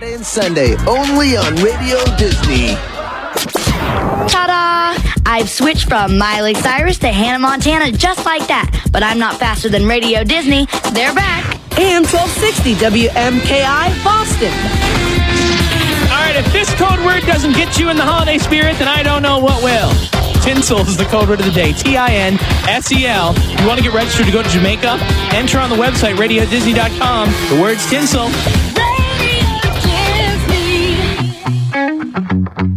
Saturday and Sunday, only on Radio Disney. Ta-da! I've switched from Miley Cyrus to Hannah Montana just like that. But I'm not faster than Radio Disney. They're back. AM 1260 WMKI Boston. All right, if this code word doesn't get you in the holiday spirit, then I don't know what will. Tinsel is the code word of the day. Tinsel. You want to get registered to go to Jamaica? Enter on the website, radiodisney.com. The word's tinsel. Radio Disney.